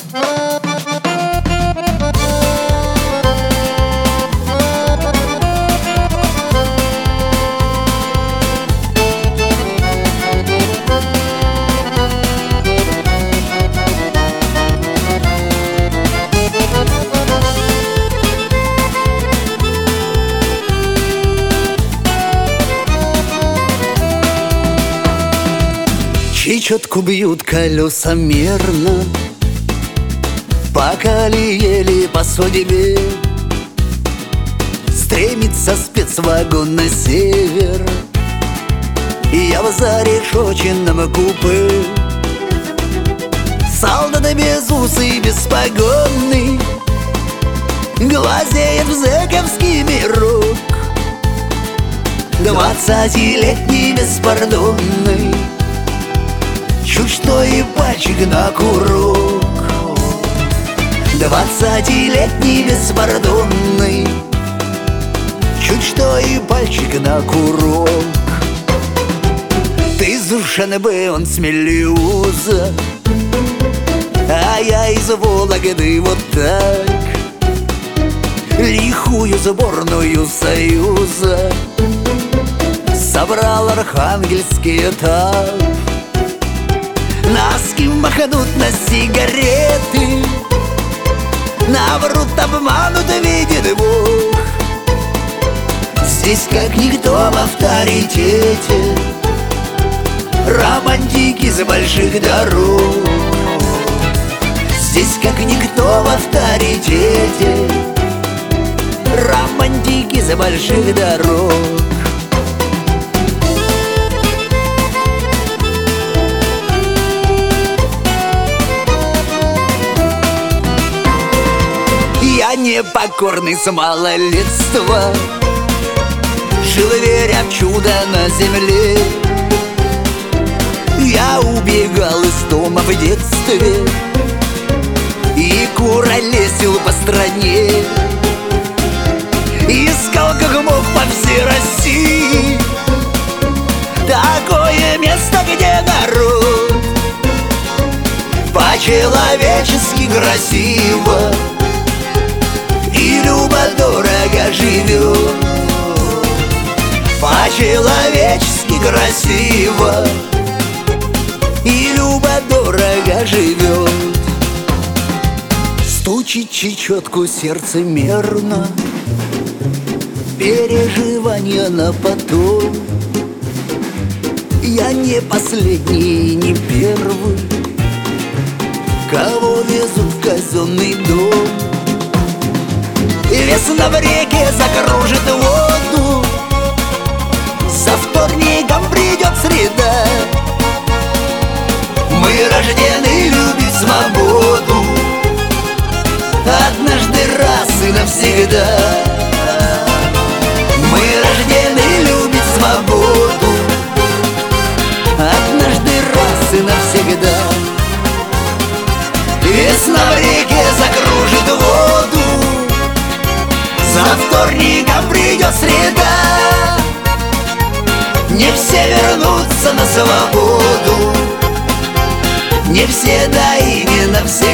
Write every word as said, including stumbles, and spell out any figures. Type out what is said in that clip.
Чечетку бьют колеса мерно по колее или по судьбе. Стремится спецвагон на север, и я в зарешоченном купе. Солдат безусый, беспогонный глазеет в зэковский мирок. Двадцатилетний беспардонный, чуть что и пальчик на курок. Двадцатилетний беспардонный, чуть что и пальчик на курок. Ты из Душанбе, он с Мелеуза, а я из Вологды. Вот так лихую сборную Союза собрал архангельский этап. Носки махнут на сигареты, наврут, обманут, видит Бог. Здесь как никто в авторитете романтики с больших дорог. Здесь как никто в авторитете романтики с больших дорог. Я непокорный с малолетства, жил веря в чудо на земле. Я убегал из дома в детстве и куролесил по стране. Искал как мог по всей России такое место, где народ по-человечески красиво и любо-дорого живет. По-человечески красиво и любо-дорого живет. Стучит чечетку сердце мерно, переживания на потом. Я не последний, не первый, кого везут в казенный дом. И весна в реке закружит воду, со вторником придет среда. Мы рождены любить свободу однажды раз и навсегда. Мы рождены любить свободу однажды раз и навсегда. Весна в реке закружит воду, за вторником придет среда. Не все вернутся на свободу, не все, да и не навсегда.